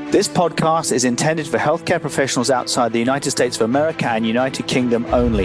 This podcast is intended for healthcare professionals outside the United States of America and United Kingdom only.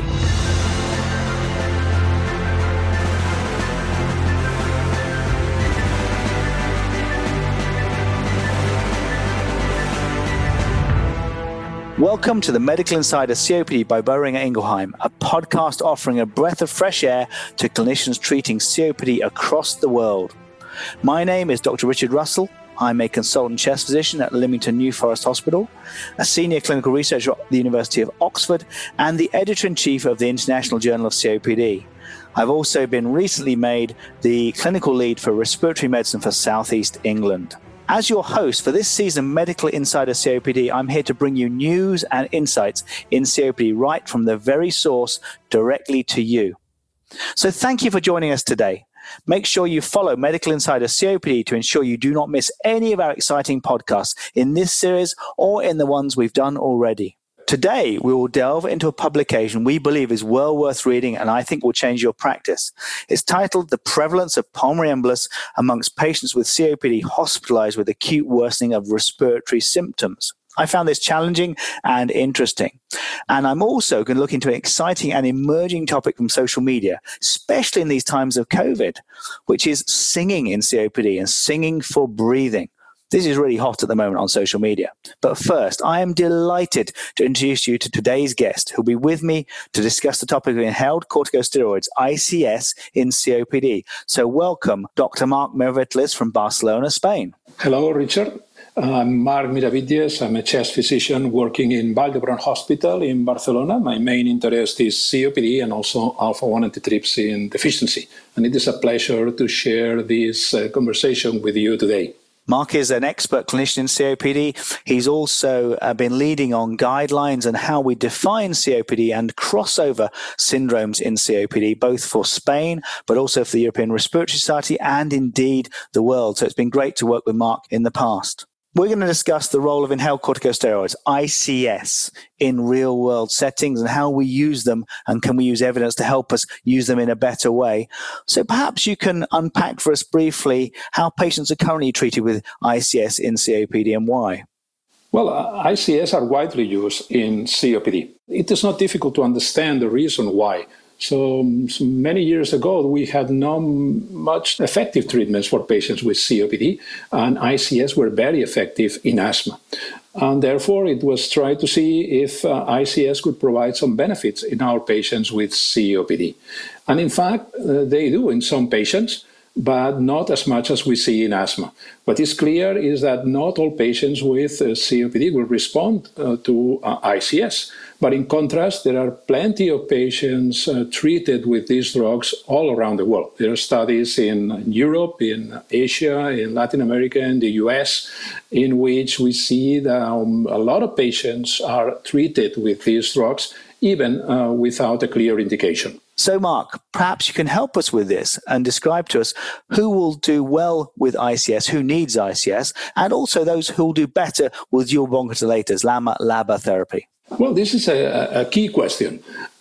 Welcome to the Medical Insider COPD by Boehringer Ingelheim, a podcast offering a breath of fresh air to clinicians treating COPD across the world. My name is Dr. Richard Russell. I'm a consultant chest physician at Lymington New Forest Hospital, a senior clinical researcher at the University of Oxford, and the editor-in-chief of the International Journal of COPD. I've also been recently made the clinical lead for respiratory medicine for Southeast England. As your host for this season Medical Insider COPD, I'm here to bring you news and insights in COPD right from the very source directly to you. So thank you for joining us today. Make sure you follow Medical Insider COPD to ensure you do not miss any of our exciting podcasts in this series or in the ones we've done already. Today, we will delve into a publication we believe is well worth reading and I think will change your practice. It's titled The Prevalence of Pulmonary Embolus Amongst Patients with COPD Hospitalized with Acute Worsening of Respiratory Symptoms. I found this challenging and interesting. And I'm also going to look into an exciting and emerging topic from social media, especially in these times of COVID, which is singing in COPD and singing for breathing. This is really hot at the moment on social media. But first, I am delighted to introduce you to today's guest, who'll be with me to discuss the topic of inhaled corticosteroids, ICS, in COPD. So welcome, Dr. Marc Miravitlles from Barcelona, Spain. Hello, Richard. I'm Marc Miravitlles. I'm a chest physician working in Vall d'Hebron Hospital in Barcelona. My main interest is COPD and also alpha-1 antitrypsin deficiency. And it is a pleasure to share this conversation with you today. Marc is an expert clinician in COPD. He's also been leading on guidelines and how we define COPD and crossover syndromes in COPD, both for Spain, but also for the European Respiratory Society and indeed the world. So it's been great to work with Marc in the past. We're going to discuss the role of inhaled corticosteroids, ICS, in real-world settings and how we use them and can we use evidence to help us use them in a better way. So perhaps you can unpack for us briefly how patients are currently treated with ICS in COPD and why. Well, ICS are widely used in COPD. It is not difficult to understand the reason why. So many years ago, we had not much effective treatments for patients with COPD, and ICS were very effective in asthma. And therefore, it was tried to see if ICS could provide some benefits in our patients with COPD. And in fact, they do in some patients, but not as much as we see in asthma. What is clear is that not all patients with COPD will respond to ICS. But in contrast, there are plenty of patients treated with these drugs all around the world. There are studies in Europe, in Asia, in Latin America, and the US, in which we see that a lot of patients are treated with these drugs, even without a clear indication. So, Marc, perhaps you can help us with this and describe to us who will do well with ICS, who needs ICS, and also those who will do better with dual bronchodilators, LAMA/LABA therapy. Well, this is a key question.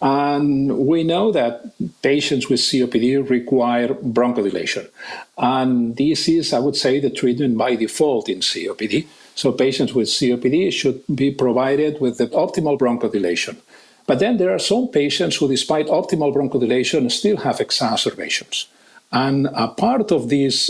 And we know that patients with COPD require bronchodilation. And this is, I would say, the treatment by default in COPD. So patients with COPD should be provided with the optimal bronchodilation. But then there are some patients who, despite optimal bronchodilation, still have exacerbations. And a part of these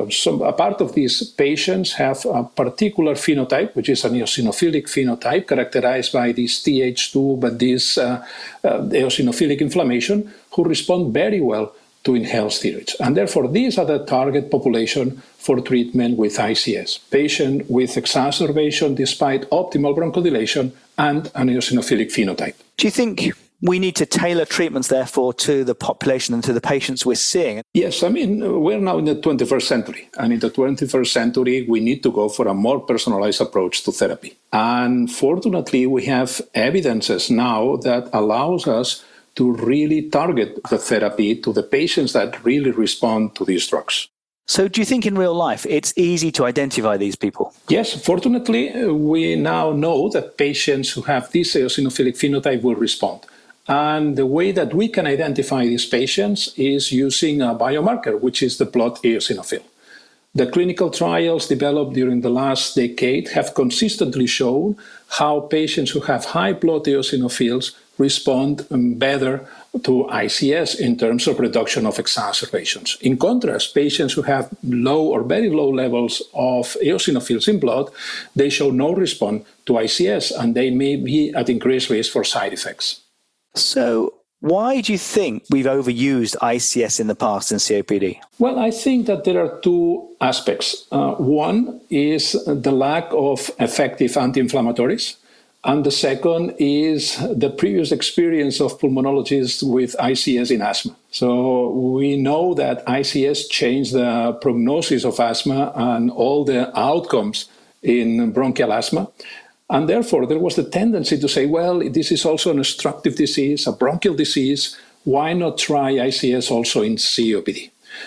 patients have a particular phenotype, which is an eosinophilic phenotype characterized by this Th2, but this eosinophilic inflammation, who respond very well to inhaled steroids. And therefore, these are the target population for treatment with ICS. Patient with exacerbation despite optimal bronchodilation and an eosinophilic phenotype. Do you think we need to tailor treatments, therefore, to the population and to the patients we're seeing? Yes, I mean, we're now in the 21st century. And in the 21st century, we need to go for a more personalized approach to therapy. And fortunately, we have evidences now that allows us to really target the therapy to the patients that really respond to these drugs. So do you think in real life it's easy to identify these people? Yes, fortunately, we now know that patients who have this eosinophilic phenotype will respond. And the way that we can identify these patients is using a biomarker, which is the blood eosinophil. The clinical trials developed during the last decade have consistently shown how patients who have high blood eosinophils respond better to ICS in terms of reduction of exacerbations. In contrast, patients who have low or very low levels of eosinophils in blood, they show no response to ICS, and they may be at increased risk for side effects. So why do you think we've overused ICS in the past in COPD? Well, I think that there are two aspects. One is the lack of effective anti-inflammatories. And the second is the previous experience of pulmonologists with ICS in asthma. So we know that ICS changed the prognosis of asthma and all the outcomes in bronchial asthma. And therefore, there was the tendency to say, well, this is also an obstructive disease, a bronchial disease. Why not try ICS also in COPD?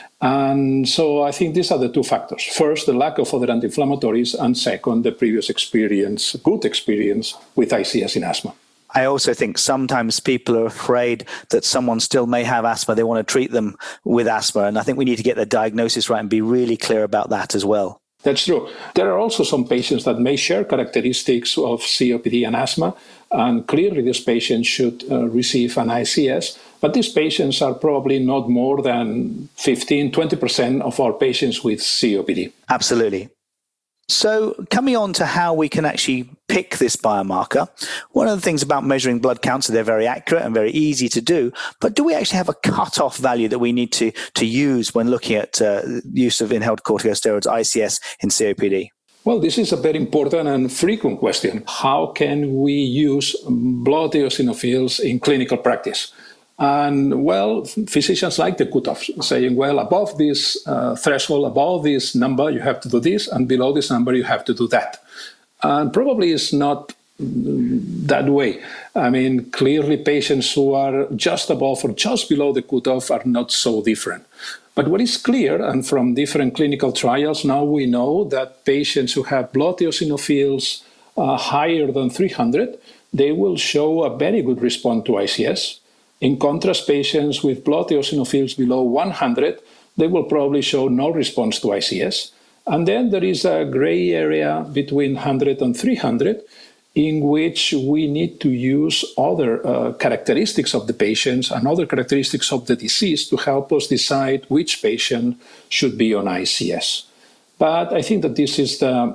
And so I think these are the two factors. First, the lack of other anti-inflammatories, and second, the previous experience, good experience with ICS in asthma. I also think sometimes people are afraid that someone still may have asthma. They want to treat them with asthma. And I think we need to get the diagnosis right and be really clear about that as well. That's true. There are also some patients that may share characteristics of COPD and asthma, and clearly these patients should receive an ICS, but these patients are probably not more than 15-20% of our patients with COPD. Absolutely. So coming on to how we can actually pick this biomarker, one of the things about measuring blood counts is they're very accurate and very easy to do, but do we actually have a cutoff value that we need to use when looking at use of inhaled corticosteroids, ICS, in COPD? Well, this is a very important and frequent question. How can we use blood eosinophils in clinical practice? And, well, physicians like the cutoffs, saying, well, above this threshold, above this number, you have to do this, and below this number, you have to do that. And probably it's not that way. I mean, clearly patients who are just above or just below the cutoff are not so different. But what is clear, and from different clinical trials, now we know that patients who have blood eosinophils higher than 300, they will show a very good response to ICS. In contrast, patients with blood eosinophils below 100, they will probably show no response to ICS. And then there is a gray area between 100 and 300 in which we need to use other characteristics of the patients and other characteristics of the disease to help us decide which patient should be on ICS. But I think that this is the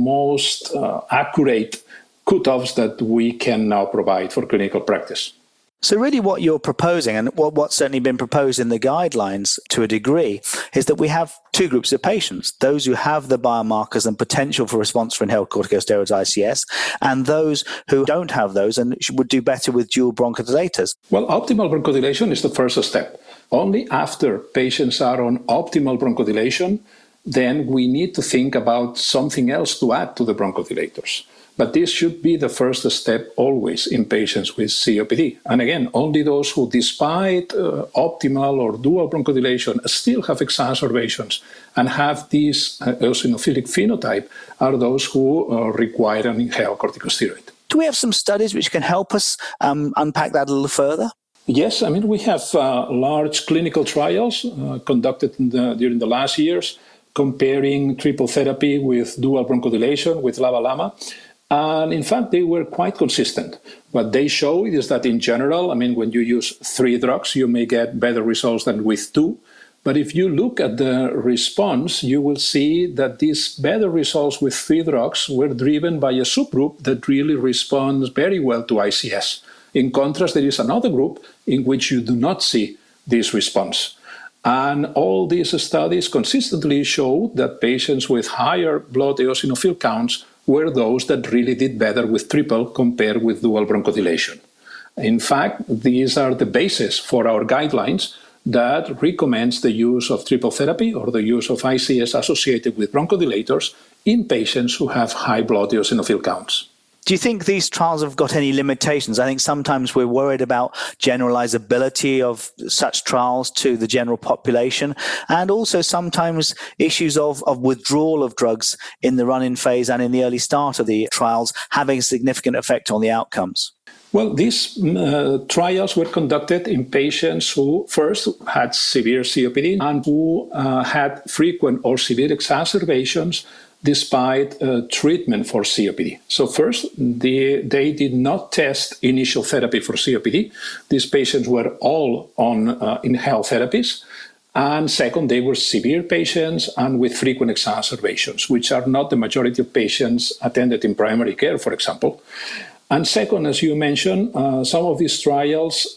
most accurate cutoffs that we can now provide for clinical practice. So really what you're proposing, and what's certainly been proposed in the guidelines to a degree, is that we have two groups of patients, those who have the biomarkers and potential for response for inhaled corticosteroids, ICS, and those who don't have those and would do better with dual bronchodilators. Well, optimal bronchodilation is the first step. Only after patients are on optimal bronchodilation, then we need to think about something else to add to the bronchodilators. But this should be the first step always in patients with COPD. And again, only those who, despite optimal or dual bronchodilation, still have exacerbations and have this eosinophilic phenotype are those who require an inhaled corticosteroid. Do we have some studies which can help us unpack that a little further? Yes, I mean, we have large clinical trials conducted during the last years comparing triple therapy with dual bronchodilation with LABA/LAMA. And in fact, they were quite consistent. What they show is that in general, I mean, when you use 3 drugs, you may get better results than with 2. But if you look at the response, you will see that these better results with 3 drugs were driven by a subgroup that really responds very well to ICS. In contrast, there is another group in which you do not see this response. And all these studies consistently show that patients with higher blood eosinophil counts were those that really did better with triple compared with dual bronchodilation. In fact, these are the basis for our guidelines that recommends the use of triple therapy or the use of ICS associated with bronchodilators in patients who have high blood eosinophil counts. Do you think these trials have got any limitations? I think sometimes we're worried about generalizability of such trials to the general population, and also sometimes issues of withdrawal of drugs in the run-in phase and in the early start of the trials having a significant effect on the outcomes. Well, these trials were conducted in patients who first had severe COPD and who had frequent or severe exacerbations despite treatment for COPD. So first, they did not test initial therapy for COPD. These patients were all on inhaled therapies. And second, they were severe patients and with frequent exacerbations, which are not the majority of patients attended in primary care, for example. And second, as you mentioned, some of these trials,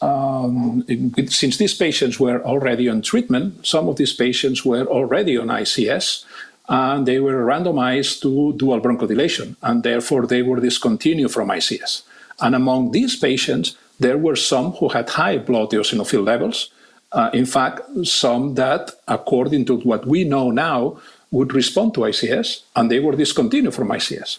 since these patients were already on treatment, some of these patients were already on ICS, and they were randomized to dual bronchodilation, and therefore they were discontinued from ICS. And among these patients, there were some who had high blood eosinophil levels. In fact, some that, according to what we know now, would respond to ICS, and they were discontinued from ICS.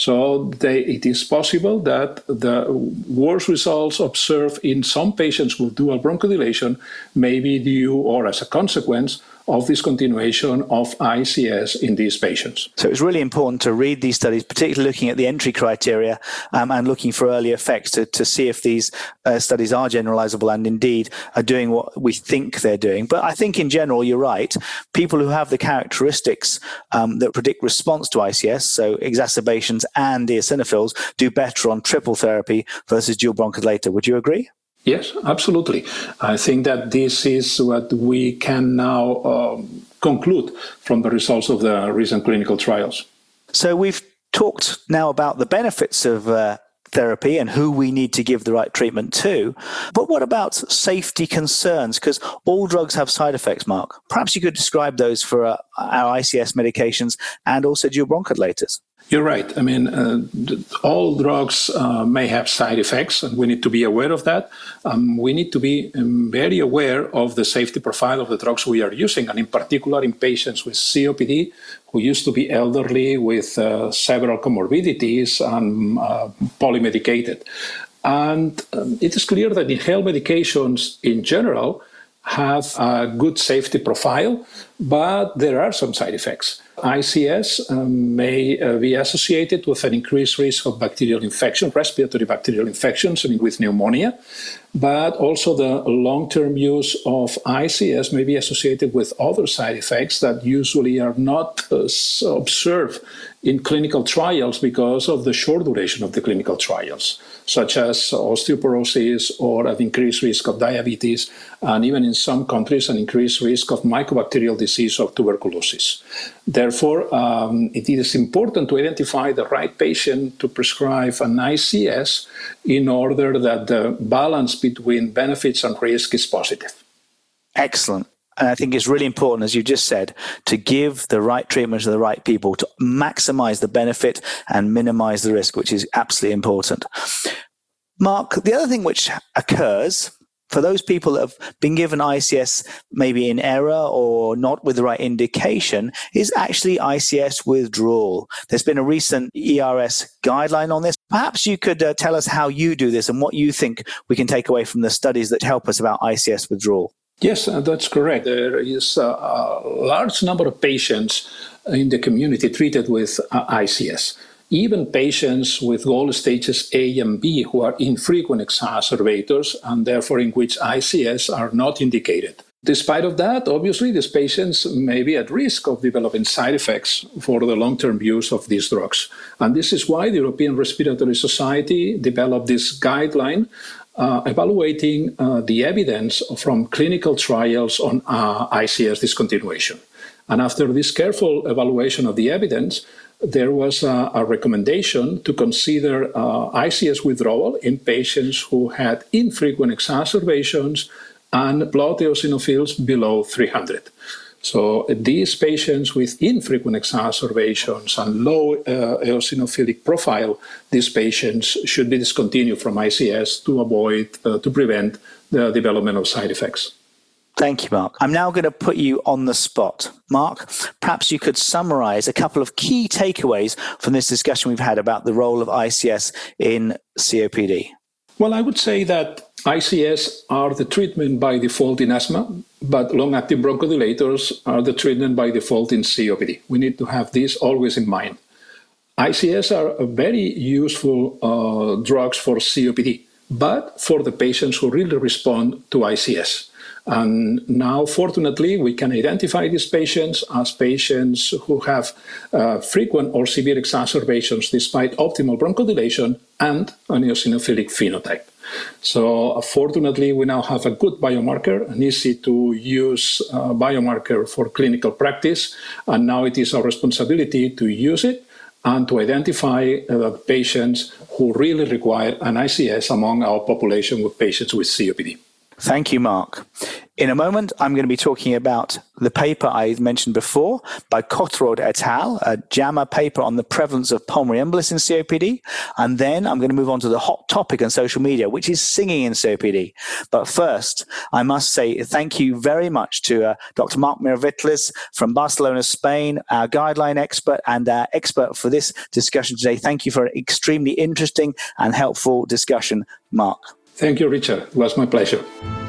So it is possible that the worse results observed in some patients with dual bronchodilation may be due or as a consequence of discontinuation of ICS in these patients. So it's really important to read these studies, particularly looking at the entry criteria and looking for early effects to see if these studies are generalizable and indeed are doing what we think they're doing. But I think in general, you're right. People who have the characteristics that predict response to ICS, so exacerbations and eosinophils, do better on triple therapy versus dual bronchodilator. Would you agree? Yes, absolutely. I think that this is what we can now conclude from the results of the recent clinical trials. So we've talked now about the benefits of therapy and who we need to give the right treatment to. But what about safety concerns? Because all drugs have side effects, Mark. Perhaps you could describe those for our ICS medications and also dual bronchodilators. You're right. I mean, all drugs may have side effects, and we need to be aware of that. We need to be very aware of the safety profile of the drugs we are using, and in particular in patients with COPD who used to be elderly with several comorbidities and polymedicated. And it is clear that inhaled medications in general have a good safety profile, but there are some side effects. ICS may be associated with an increased risk of bacterial infection, respiratory bacterial infections, and with pneumonia. But also the long-term use of ICS may be associated with other side effects that usually are not observed in clinical trials because of the short duration of the clinical trials, such as osteoporosis or an increased risk of diabetes, and even in some countries, an increased risk of mycobacterial disease or tuberculosis. Therefore, it is important to identify the right patient to prescribe an ICS in order that the balance between benefits and risk is positive. Excellent. And I think it's really important, as you just said, to give the right treatment to the right people to maximize the benefit and minimize the risk, which is absolutely important. Mark, the other thing which occurs for those people that have been given ICS maybe in error or not with the right indication is actually ICS withdrawal. There's been a recent ERS guideline on this. Perhaps you could tell us how you do this and what you think we can take away from the studies that help us about ICS withdrawal. Yes, that's correct. There is a large number of patients in the community treated with ICS. Even patients with GOLD stages A and B who are infrequent exacerbators and therefore in which ICS are not indicated. Despite of that, obviously, these patients may be at risk of developing side effects for the long-term use of these drugs. And this is why the European Respiratory Society developed this guideline evaluating the evidence from clinical trials on ICS discontinuation. And after this careful evaluation of the evidence, there was a recommendation to consider ICS withdrawal in patients who had infrequent exacerbations and blood eosinophils below 300. So these patients with infrequent exacerbations and low eosinophilic profile, these patients should be discontinued from ICS to prevent the development of side effects. Thank you, Mark. I'm now going to put you on the spot. Mark, perhaps you could summarize a couple of key takeaways from this discussion we've had about the role of ICS in COPD. Well, I would say that ICS are the treatment by default in asthma, but long-acting bronchodilators are the treatment by default in COPD. We need to have this always in mind. ICS are very useful drugs for COPD, but for the patients who really respond to ICS. And now, fortunately, we can identify these patients as patients who have frequent or severe exacerbations despite optimal bronchodilation and an eosinophilic phenotype. So fortunately, we now have a good biomarker, an easy to use biomarker for clinical practice. And now it is our responsibility to use it and to identify patients who really require an ICS among our population with patients with COPD. Thank you, Mark. In a moment, I'm going to be talking about the paper I mentioned before by Kotterod et al., a JAMA paper on the prevalence of pulmonary embolus in COPD. And then I'm going to move on to the hot topic on social media, which is singing in COPD. But first, I must say thank you very much to Dr. Mark Miravitlis from Barcelona, Spain, our guideline expert and our expert for this discussion today. Thank you for an extremely interesting and helpful discussion, Mark. Thank you, Richard. It was my pleasure.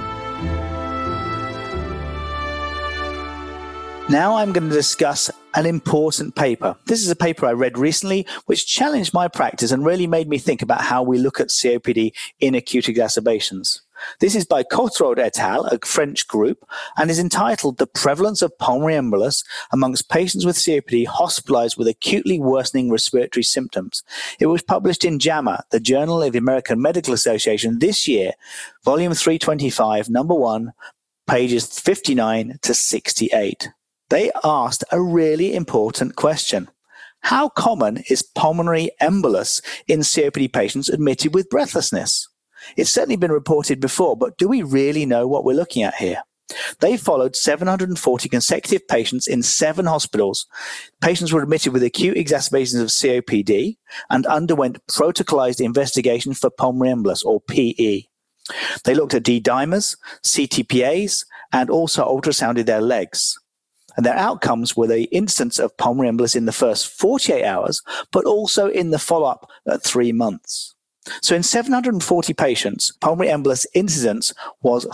Now I'm going to discuss an important paper. This is a paper I read recently which challenged my practice and really made me think about how we look at COPD in acute exacerbations. This is by Kotterod et al., a French group, and is entitled The Prevalence of Pulmonary Embolus Amongst Patients with COPD Hospitalized with Acutely Worsening Respiratory Symptoms. It was published in JAMA, the Journal of the American Medical Association, this year, volume 325, number 1, pages 59 to 68. They asked a really important question. How common is pulmonary embolus in COPD patients admitted with breathlessness? It's certainly been reported before, but do we really know what we're looking at here? They followed 740 consecutive patients in 7 hospitals. Patients were admitted with acute exacerbations of COPD and underwent protocolized investigation for pulmonary embolus, or PE. They looked at D-dimers, CTPAs, and also ultrasounded their legs. And their outcomes were the incidence of pulmonary embolus in the first 48 hours, but also in the follow-up at 3 months. So in 740 patients, pulmonary embolus incidence was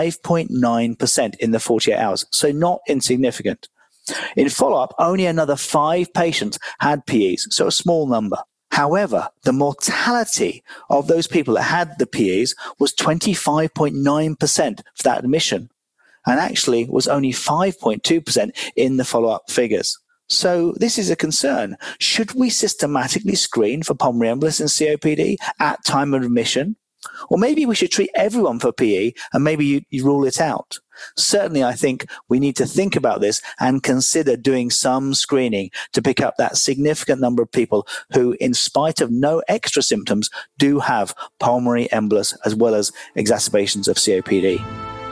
5.9% in the 48 hours, so not insignificant. In follow-up, only another 5 patients had PEs, so a small number. However, the mortality of those people that had the PEs was 25.9% for that admission, and actually was only 5.2% in the follow-up figures. So this is a concern. Should we systematically screen for pulmonary embolus in COPD at time of admission? Or maybe we should treat everyone for PE and maybe you rule it out. Certainly, I think we need to think about this and consider doing some screening to pick up that significant number of people who, in spite of no extra symptoms, do have pulmonary embolus as well as exacerbations of COPD.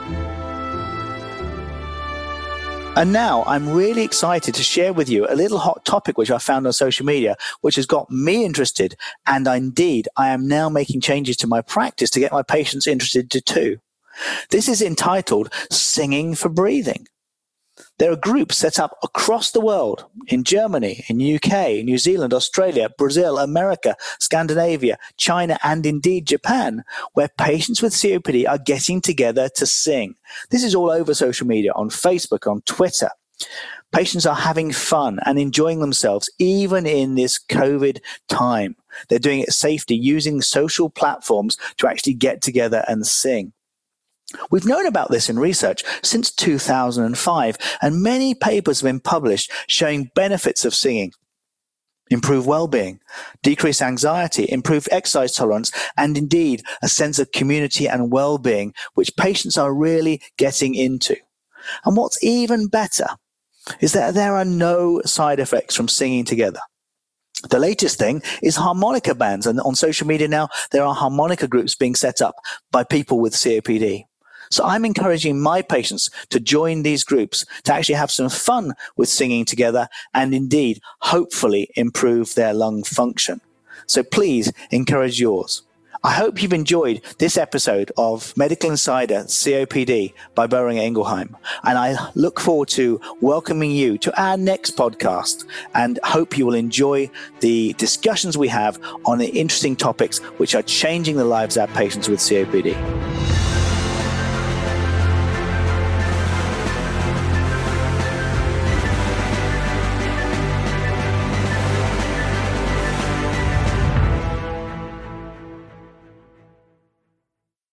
And now I'm really excited to share with you a little hot topic which I found on social media, which has got me interested. And indeed, I am now making changes to my practice to get my patients interested too. This is entitled Singing for Breathing. There are groups set up across the world, in Germany, in UK, New Zealand, Australia, Brazil, America, Scandinavia, China, and indeed Japan, where patients with COPD are getting together to sing. This is all over social media, on Facebook, on Twitter. Patients are having fun and enjoying themselves, even in this COVID time. They're doing it safely, using social platforms to actually get together and sing. We've known about this in research since 2005, and many papers have been published showing benefits of singing. Improve well-being, decrease anxiety, improve exercise tolerance, and indeed a sense of community and well-being, which patients are really getting into. And what's even better is that there are no side effects from singing together. The latest thing is harmonica bands, and on social media now, there are harmonica groups being set up by people with COPD. So I'm encouraging my patients to join these groups to actually have some fun with singing together and indeed, hopefully improve their lung function. So please encourage yours. I hope you've enjoyed this episode of Medical Insider COPD by Boehringer Ingelheim. And I look forward to welcoming you to our next podcast and hope you will enjoy the discussions we have on the interesting topics which are changing the lives of our patients with COPD.